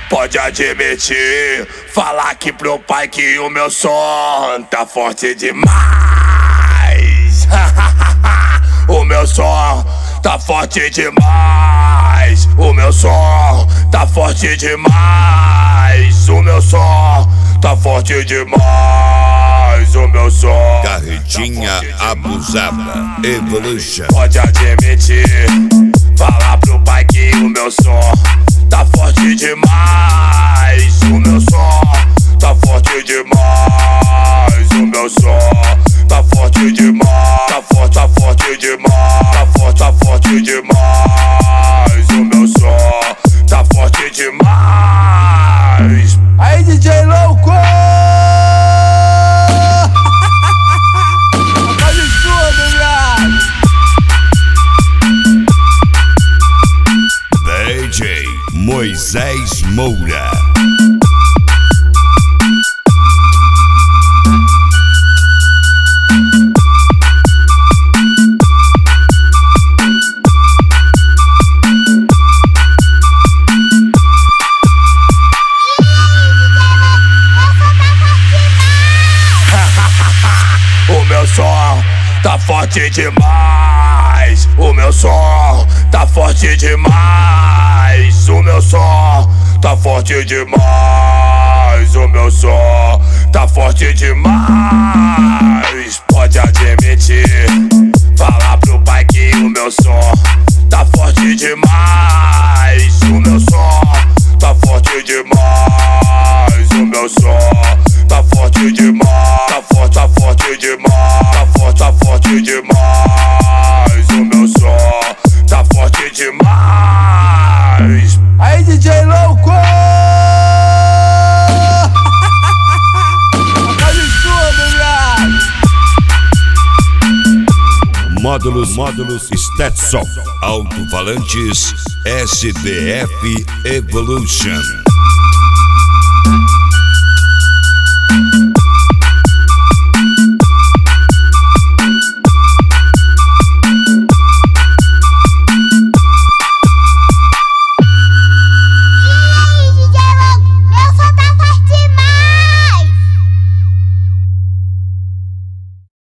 pode admitir, falar aqui pro pai que o meu som tá forte demais. O meu som tá forte demais. O meu som tá forte demais. O meu som tá forte demais. O meu som Carretinha abusada Evolution. pode admitir, falar pro pai que o meu som tá forte demais. O meu som tá forte demais. O meu som tá forte demais. Tá forte demais. Tá forte demais. O meu som tá forte demais. Aí, DJ louco! Faz tudo, viado! DJ Moisés Moura. O meu som tá forte demais. O meu som tá forte demais. O meu som tá forte demais. O meu som tá forte demais. Pode admitir, falar pro pai que o meu som tá forte demais. O meu som tá forte demais. O meu som tá forte demais. Tá forte demais. Tá forte demais. O meu som tá forte demais. Aí, DJ louco! Faz tudo, viado! Módulos Stetson. Alto-falantes SBF Evolution.